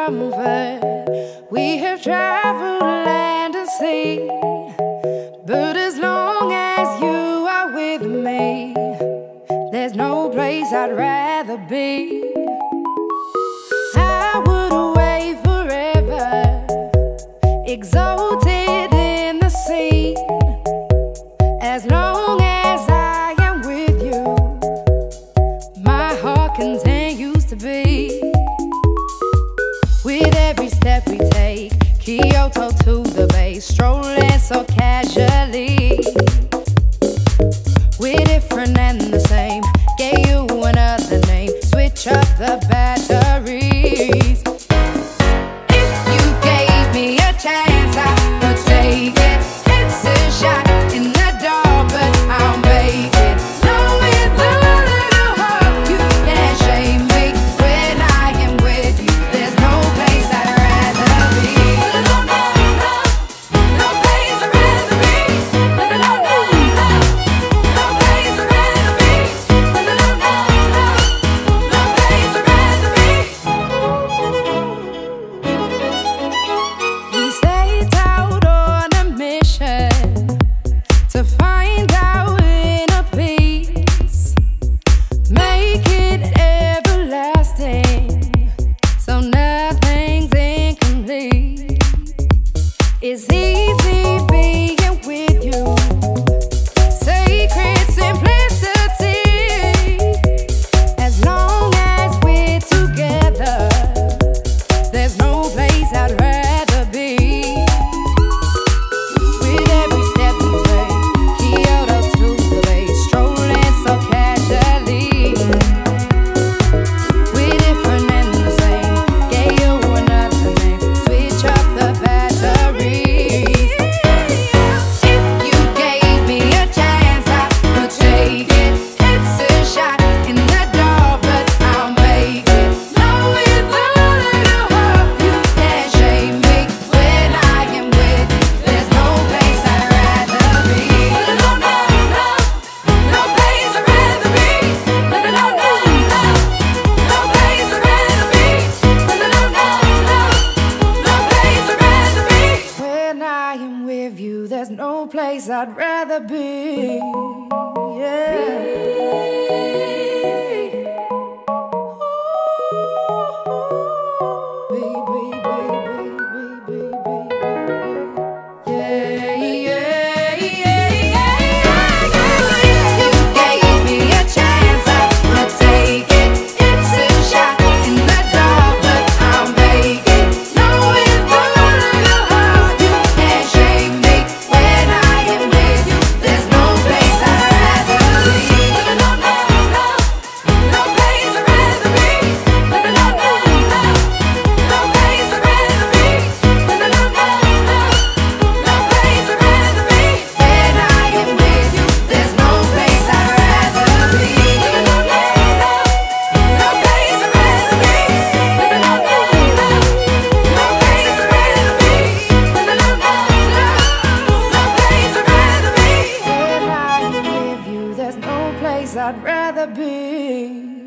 comfort. We have traveled land and sea, but as long as you are with me, there's no place I'd rather be. I would away forever, exalted in the sea. As long as I am with you, my heart continues to beat. With every step we take, Kyoto to the bay, strolling so casually. We're different and the same, gave you another name, switch up the batteries. If you gave me a chance, I would take it. It's a shot in the dark, but I'll make it. Knowing the little hope you can't shame me. When I am with you, there's no place I'd rather be. No, no, no, no place I'd rather be. No, no, no, no, no place I'd rather be. No, no, no, no, no place I'd rather be. We set out on a mission to find our inner peace, make it everlasting, so nothing's incomplete. It's easy being with you, sacred simplicity. As long as we're together, there's no place I'd rather be. With every step we take, Kyoto to the bay, strolling so casually. We're different and the same, gave you another name, switch up the batteries. If you gave me a chance, I would take it. It's a shot in the dark, but I'll make it. Knowing the little hope you can't shame me. When I am with you, there's no place I'd rather be. No, no, no, no place I'd rather be. No, no, no, no, no place I'd rather be. No, no, no, no, no place I'd rather be. When I am with you, there's no place I'd rather be. I'd rather be.